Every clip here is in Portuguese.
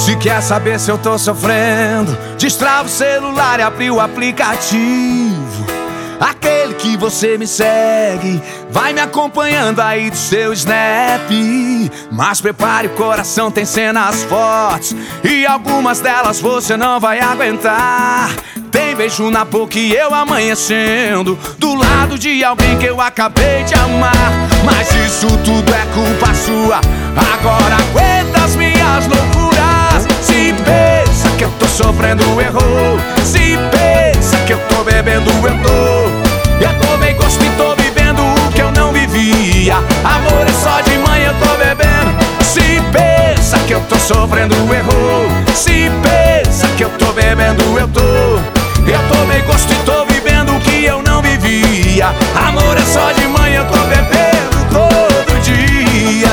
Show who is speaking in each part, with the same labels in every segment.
Speaker 1: Se quer saber se eu tô sofrendo, destrava o celular e abre o aplicativo, aquele que você me segue, vai me acompanhando aí do seu Snap. Mas prepare o coração, tem cenas fortes e algumas delas você não vai aguentar. Tem beijo na boca e eu amanhecendo do lado de alguém que eu acabei de amar. Mas isso tudo é culpa sua, agora aguenta as minhas loucuras. Se pensa que eu tô sofrendo, errou. Se pensa que eu tô bebendo, eu tô bem gosto e tô vivendo o que eu não vivia. Amor é só de manhã, eu tô bebendo. Se pensa que eu tô sofrendo, errou. Se pensa que eu tô bebendo, eu tô bem gosto e tô vivendo o que eu não vivia. Amor é só de manhã, eu tô bebendo todo dia.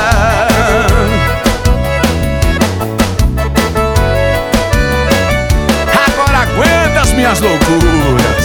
Speaker 1: Agora aguenta as minhas loucuras.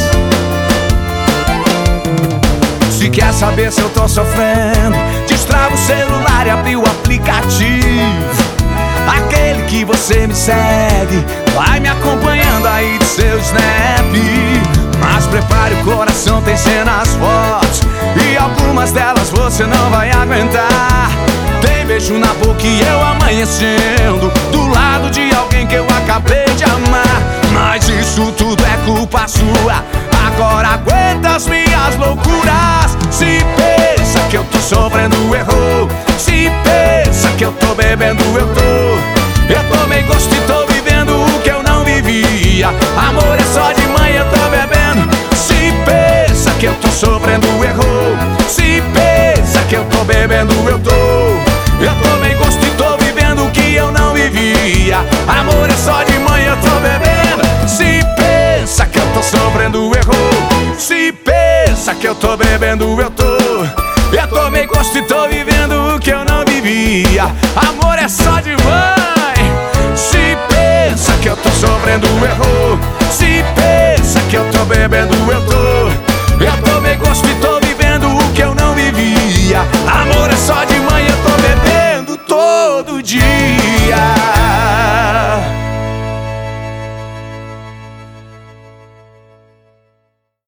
Speaker 1: Se quer saber se eu tô sofrendo, destrava o celular e abre o aplicativo, aquele que você me segue, vai me acompanhando aí do seu Snap. Mas prepare o coração, tem cenas fortes e algumas delas você não vai aguentar. Tem beijo na boca e eu amanhecendo do lado de alguém que eu acabei de amar. Mas isso tudo é culpa sua, agora aguenta as minhas loucuras. Se pensa que eu tô sofrendo, errou. Se pensa que eu tô bebendo, eu tô bem gosto e tô vivendo o que eu não vivia. Amor é só de manhã, eu tô bebendo. Se pensa que eu tô sofrendo, errou. Se pensa que eu tô bebendo, eu tô bem gosto e tô vivendo o que eu não vivia. Amor é só de manhã, eu tô bebendo. Se pensa que eu tô sofrendo, errou. Se pensa que eu tô bebendo, eu tô bem gosto e tô vivendo o que eu não vivia. Amor é só de mãe. Se pensa que eu tô sofrendo, errou. Se pensa que eu tô bebendo, eu tô bem gosto e tô vivendo o que eu não vivia. Amor é só de manhã, eu tô bebendo todo dia.